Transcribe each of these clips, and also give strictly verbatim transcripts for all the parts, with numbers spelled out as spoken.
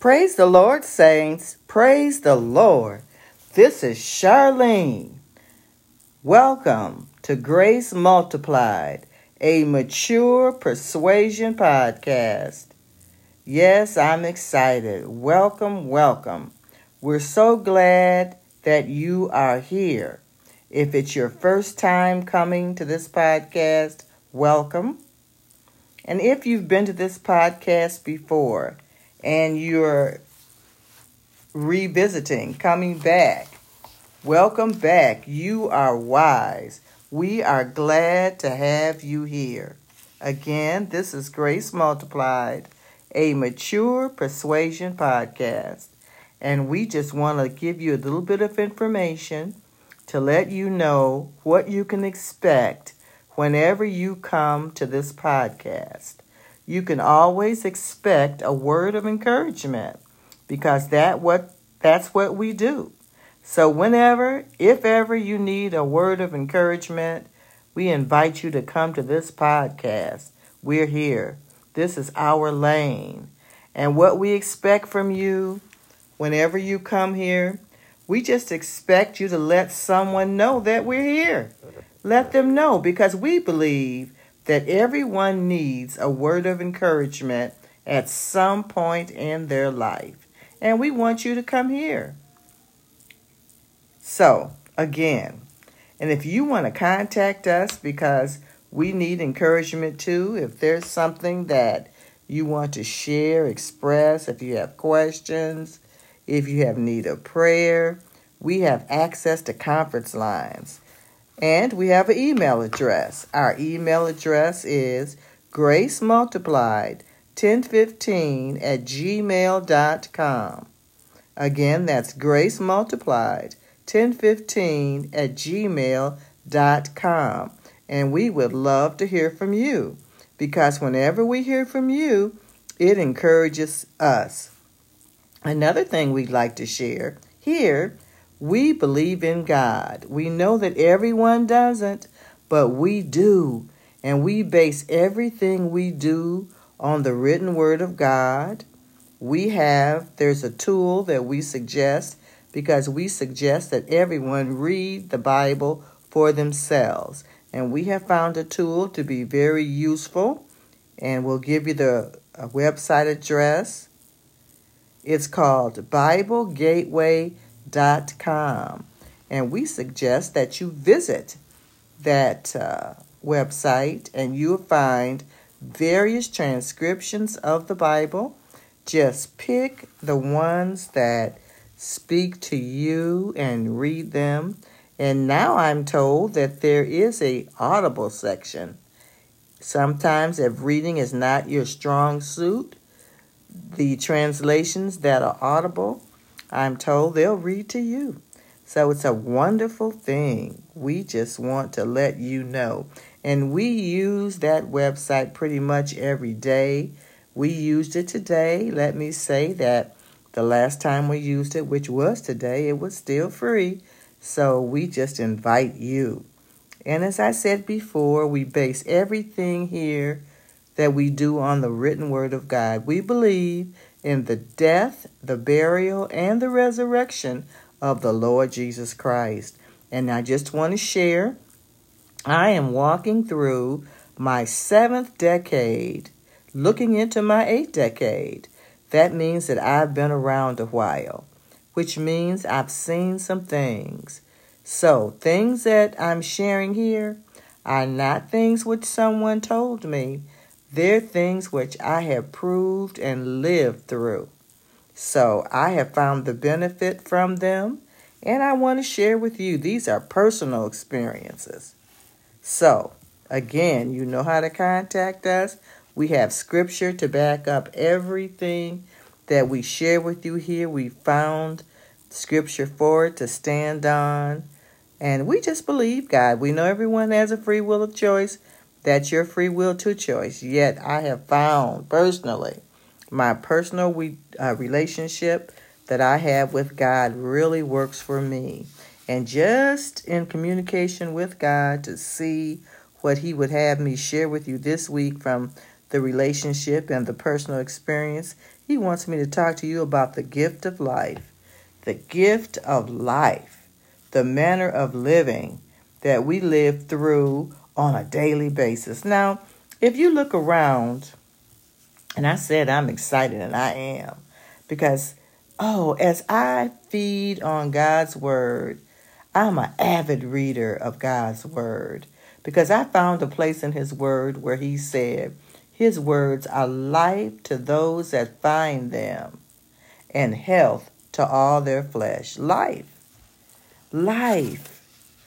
Praise the Lord, saints. Praise the Lord. This is Charlene. Welcome to Grace Multiplied, a mature persuasion podcast. Yes, I'm excited. Welcome, welcome. We're so glad that you are here. If it's your first time coming to this podcast, welcome. And if you've been to this podcast before and you're revisiting, coming back, welcome back. You are wise. We are glad to have you here. Again, this is Grace Multiplied, a mature persuasion podcast. And we just want to give you a little bit of information to let you know what you can expect whenever you come to this podcast. You can always expect a word of encouragement because that what that's what we do. So whenever, if ever you need a word of encouragement, we invite you to come to this podcast. We're here. This is our lane. And what we expect from you whenever you come here, we just expect you to let someone know that we're here. Let them know, because we believe that everyone needs a word of encouragement at some point in their life. And we want you to come here. So, again, and if you want to contact us because we need encouragement too, if there's something that you want to share, express, if you have questions, if you have need of prayer, we have access to conference lines. And we have an email address. Our email address is gracemultiplied ten fifteen at gmail dot com. Again, that's gracemultiplied ten fifteen at gmail dot com. And we would love to hear from you, because whenever we hear from you, it encourages us. Another thing we'd like to share here, we believe in God. We know that everyone doesn't, but we do. And we base everything we do on the written word of God. We have, there's a tool that we suggest, because we suggest that everyone read the Bible for themselves. And we have found a tool to be very useful. And we'll give you the uh, website address. It's called Bible Gateway dot com, and we suggest that you visit that uh, website, and you'll find various transcriptions of the Bible. Just pick the ones that speak to you and read them. And now I'm told that there is a audible section. Sometimes if reading is not your strong suit, the translations that are audible, I'm told they'll read to you. So it's a wonderful thing. We just want to let you know. And we use that website pretty much every day. We used it today. Let me say that the last time we used it, which was today, it was still free. So we just invite you. And as I said before, we base everything here that we do on the written word of God. We believe in the death, the burial, and the resurrection of the Lord Jesus Christ. And I just want to share, I am walking through my seventh decade, looking into my eighth decade. That means that I've been around a while, which means I've seen some things. So things that I'm sharing here are not things which someone told me. They're things which I have proved and lived through. So I have found the benefit from them, and I want to share with you. These are personal experiences. So, again, you know how to contact us. We have scripture to back up everything that we share with you here. We found scripture for it to stand on. And we just believe God. We know everyone has a free will of choice. That's your free will to choice. Yet I have found personally, my personal we, uh, relationship that I have with God really works for me. And just in communication with God to see what he would have me share with you this week from the relationship and the personal experience, he wants me to talk to you about the gift of life. The gift of life, the manner of living that we live through on a daily basis. Now, if you look around, and I said I'm excited, and I am, because, oh, as I feed on God's Word, I'm an avid reader of God's Word, because I found a place in His Word where He said, His words are life to those that find them, and health to all their flesh. Life. Life.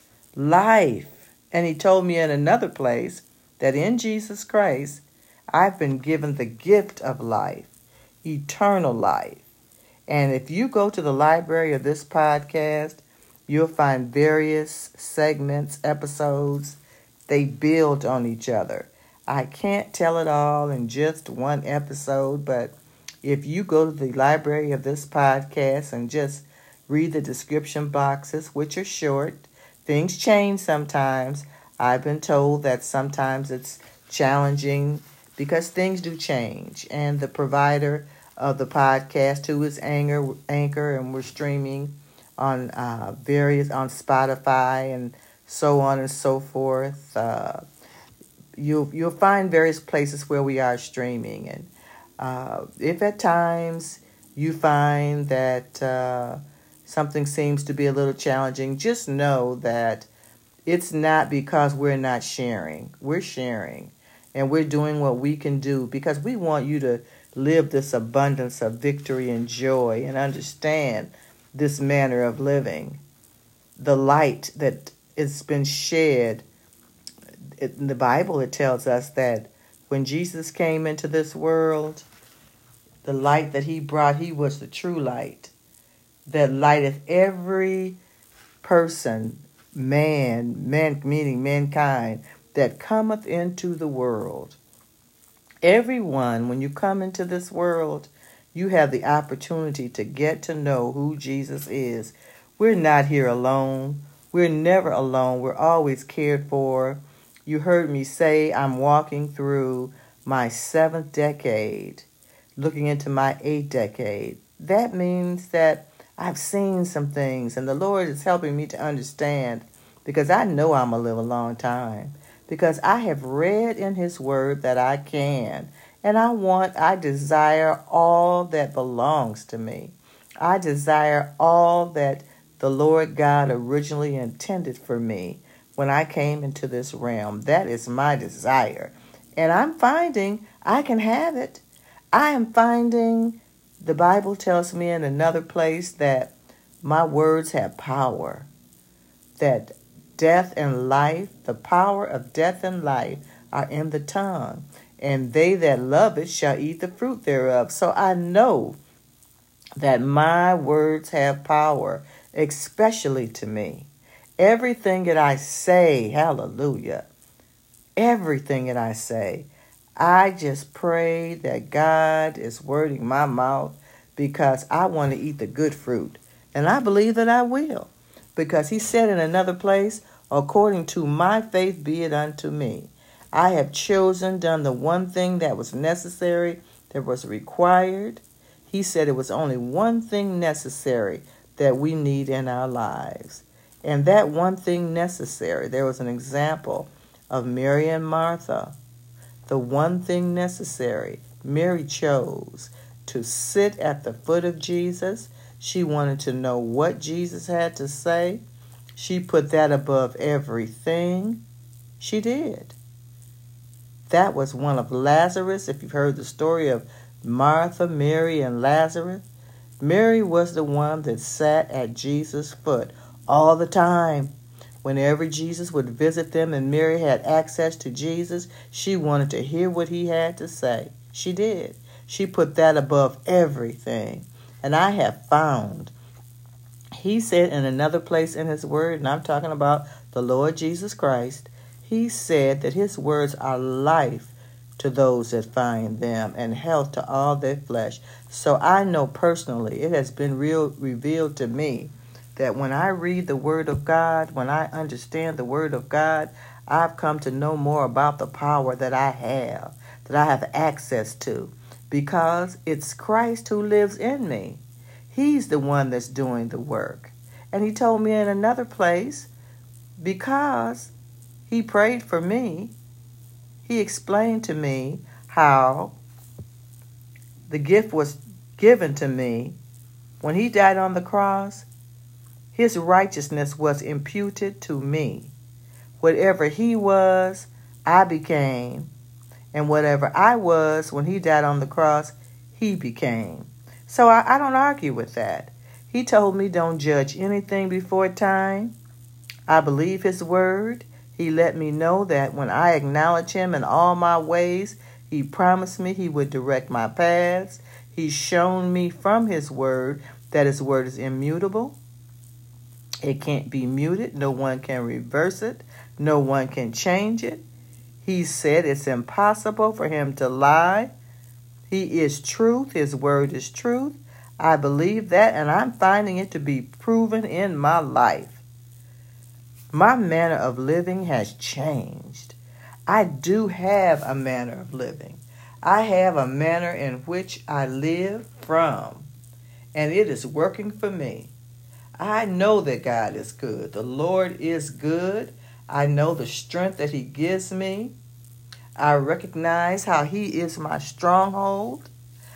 Life. And He told me in another place that in Jesus Christ, I've been given the gift of life, eternal life. And if you go to the library of this podcast, you'll find various segments, episodes. They build on each other. I can't tell it all in just one episode, but if you go to the library of this podcast and just read the description boxes, which are short, things change sometimes. I've been told that sometimes it's challenging because things do change. And the provider of the podcast, who is Anchor, Anchor and we're streaming on uh, various, on Spotify and so on and so forth. Uh, you'll, you'll find various places where we are streaming. And Uh, if at times you find that uh, something seems to be a little challenging, just know that it's not because we're not sharing. We're sharing, and we're doing what we can do because we want you to live this abundance of victory and joy and understand this manner of living. The light that has been shed. In the Bible, it tells us that when Jesus came into this world, the light that He brought, He was the true light that lighteth every person, man, man meaning mankind, that cometh into the world. Everyone, when you come into this world, you have the opportunity to get to know who Jesus is. We're not here alone. We're never alone. We're always cared for. You heard me say I'm walking through my seventh decade, looking into my eighth decade. That means that I've seen some things, and the Lord is helping me to understand, because I know I'm going to live a long time, because I have read in His Word that I can, and I want, I desire all that belongs to me. I desire all that the Lord God originally intended for me when I came into this realm. That is my desire, and I'm finding I can have it. I am finding, the Bible tells me in another place that my words have power, that death and life, the power of death and life are in the tongue, and they that love it shall eat the fruit thereof. So I know that my words have power, especially to me. Everything that I say, hallelujah, everything that I say, I just pray that God is wording my mouth, because I want to eat the good fruit. And I believe that I will, because He said in another place, according to my faith be it unto me. I have chosen, done the one thing that was necessary, that was required. He said it was only one thing necessary that we need in our lives. And that one thing necessary, there was an example of Mary and Martha. The one thing necessary, Mary chose to sit at the foot of Jesus. She wanted to know what Jesus had to say. She put that above everything. She did. That was one of Lazarus. If you've heard the story of Martha, Mary, and Lazarus, Mary was the one that sat at Jesus' foot all the time. Whenever Jesus would visit them and Mary had access to Jesus, she wanted to hear what He had to say. She did. She put that above everything. And I have found, He said in another place in His Word, and I'm talking about the Lord Jesus Christ, He said that His words are life to those that find them and health to all their flesh. So I know personally, it has been real revealed to me that when I read the Word of God, when I understand the Word of God, I've come to know more about the power that I have, that I have access to, because it's Christ who lives in me. He's the one that's doing the work. And he told me in another place, because he prayed for me, he explained to me how the gift was given to me. When he died on the cross, his righteousness was imputed to me. Whatever he was, I became. And whatever I was when he died on the cross, he became. So I, I don't argue with that. He told me don't judge anything before time. I believe his word. He let me know that when I acknowledge him in all my ways, he promised me he would direct my paths. He's shown me from his word that his word is immutable. It can't be muted. No one can reverse it. No one can change it. He said it's impossible for him to lie. He is truth. His word is truth. I believe that, and I'm finding it to be proven in my life. My manner of living has changed. I do have a manner of living. I have a manner in which I live from, and it is working for me. I know that God is good. The Lord is good. I know the strength that he gives me. I recognize how he is my stronghold.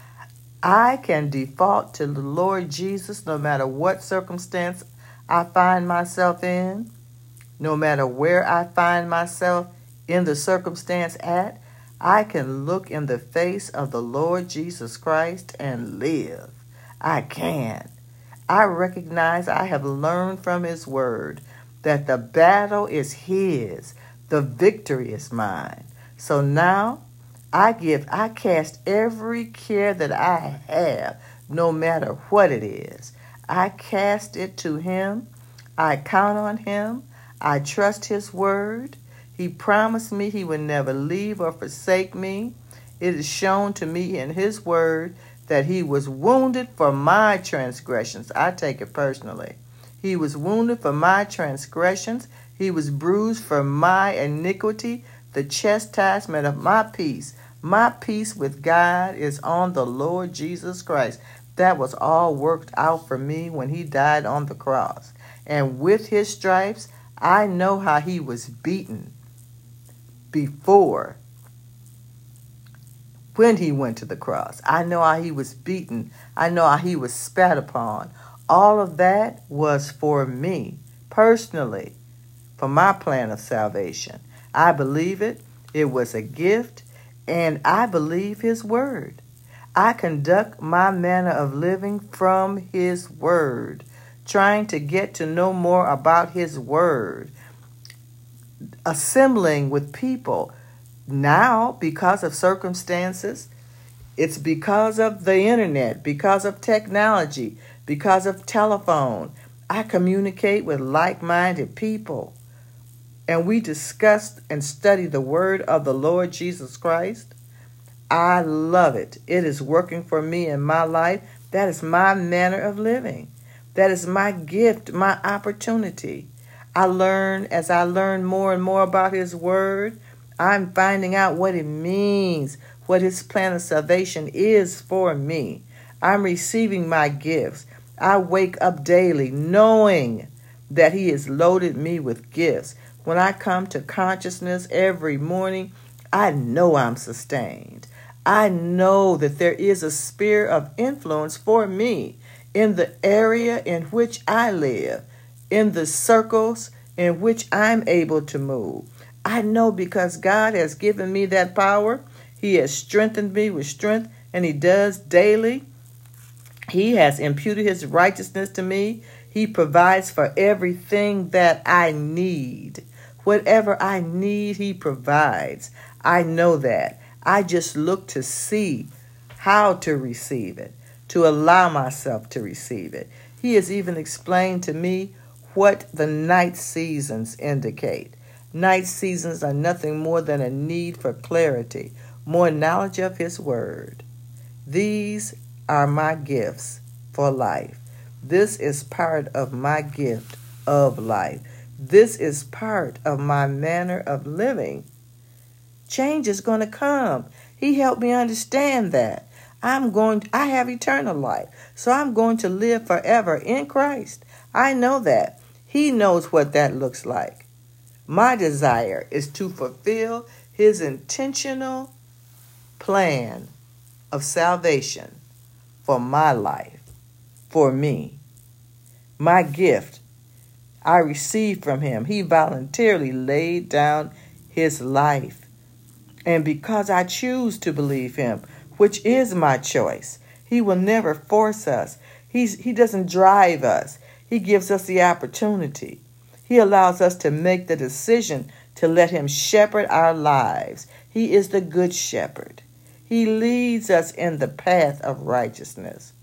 I can default to the Lord Jesus no matter what circumstance I find myself in, no matter where I find myself in the circumstance at. I can look in the face of the Lord Jesus Christ and live. I can. I recognize I have learned from his word that the battle is his. The victory is mine. So now I give, I cast every care that I have, no matter what it is. I cast it to him. I count on him. I trust his word. He promised me he would never leave or forsake me. It is shown to me in his word that he was wounded for my transgressions. I take it personally. He was wounded for my transgressions. He was bruised for my iniquity. The chastisement of my peace, my peace with God, is on the Lord Jesus Christ. That was all worked out for me when he died on the cross. And with his stripes, I know how he was beaten before, when he went to the cross. I know how he was beaten. I know how he was spat upon. All of that was for me, personally, for my plan of salvation. I believe it. It was a gift, and I believe his word. I conduct my manner of living from his word, trying to get to know more about his word, assembling with people. Now, because of circumstances, it's because of the internet, because of technology, because of telephone. I communicate with like-minded people, and we discuss and study the word of the Lord Jesus Christ. I love it. It is working for me in my life. That is my manner of living. That is my gift, my opportunity. I learn, as I learn more and more about his word, I'm finding out what it means, what his plan of salvation is for me. I'm receiving my gifts. I wake up daily knowing that he has loaded me with gifts. When I come to consciousness every morning, I know I'm sustained. I know that there is a sphere of influence for me in the area in which I live, in the circles in which I'm able to move. I know because God has given me that power. He has strengthened me with strength, and he does daily. He has imputed his righteousness to me. He provides for everything that I need. Whatever I need, he provides. I know that. I just look to see how to receive it, to allow myself to receive it. He has even explained to me what the night seasons indicate. Night seasons are nothing more than a need for clarity, more knowledge of his word. These are my gifts for life. This is part of my gift of life. This is part of my manner of living. Change is going to come. He helped me understand that. I'm going, I have eternal life. So I'm going to live forever in Christ. I know that. He knows what that looks like. My desire is to fulfill his intentional plan of salvation for my life, for me. My gift I received from him. He voluntarily laid down his life. And because I choose to believe him, which is my choice, he will never force us. He's, he doesn't drive us. He gives us the opportunity. He allows us to make the decision to let him shepherd our lives. He is the good shepherd. He leads us in the path of righteousness.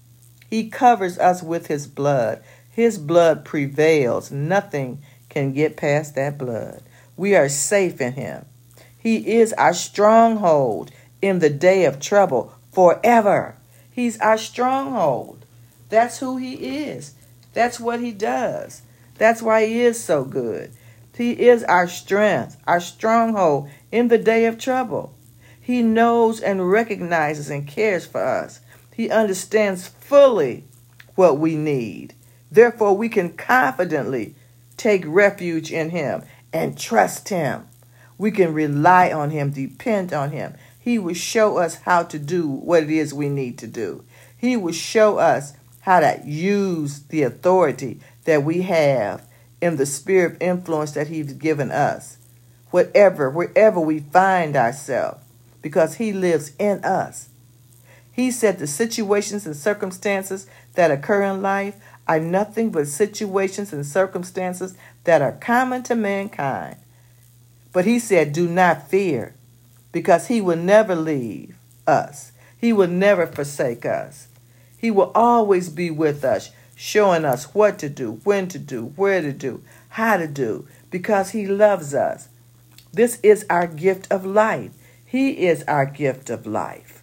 He covers us with his blood. His blood prevails. Nothing can get past that blood. We are safe in him. He is our stronghold in the day of trouble forever. He's our stronghold. That's who he is. That's what he does. That's why he is so good. He is our strength, our stronghold in the day of trouble. He knows and recognizes and cares for us. He understands fully what we need. Therefore, we can confidently take refuge in him and trust him. We can rely on him, depend on him. He will show us how to do what it is we need to do. He will show us how to use the authority that we have in the sphere of influence that he's given us, whatever, wherever we find ourselves, because he lives in us. He said the situations and circumstances that occur in life are nothing but situations and circumstances that are common to mankind. But he said, do not fear, because he will never leave us. He will never forsake us. He will always be with us, showing us what to do, when to do, where to do, how to do, because he loves us. This is our gift of life. He is our gift of life.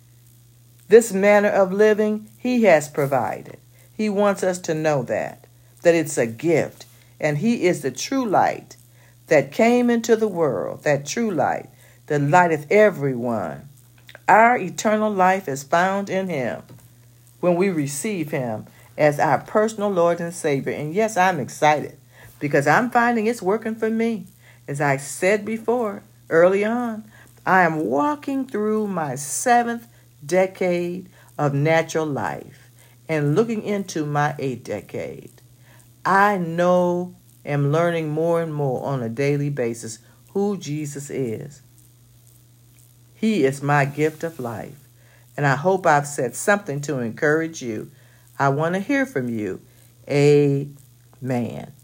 This manner of living, he has provided. He wants us to know that, that it's a gift, and he is the true light that came into the world, that true light that lighteth everyone. Our eternal life is found in him when we receive him as our personal Lord and Savior. And yes, I'm excited because I'm finding it's working for me. As I said before, early on, I am walking through my seventh decade of natural life and looking into my eighth decade. I know, am learning more and more on a daily basis who Jesus is. He is my gift of life. And I hope I've said something to encourage you. I want to hear from you. Amen.